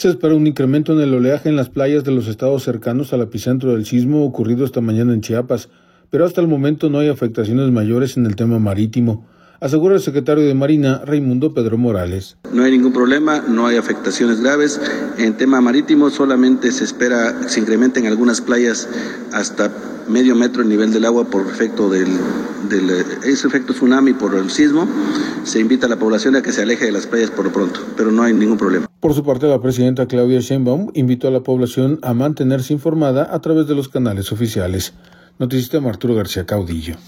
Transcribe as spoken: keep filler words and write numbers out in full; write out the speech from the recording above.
Se espera un incremento en el oleaje en las playas de los estados cercanos al epicentro del sismo ocurrido esta mañana en Chiapas, pero hasta el momento no hay afectaciones mayores en el tema marítimo, asegura el secretario de Marina, Raimundo Pedro Morales. No hay ningún problema, no hay afectaciones graves. En tema marítimo solamente se espera se incrementa en algunas playas hasta medio metro el nivel del agua por efecto del, del ese efecto tsunami por el sismo. Se invita a la población a que se aleje de las playas por lo pronto, pero no hay ningún problema. Por su parte, la presidenta Claudia Sheinbaum invitó a la población a mantenerse informada a través de los canales oficiales. Noticista Arturo García Caudillo.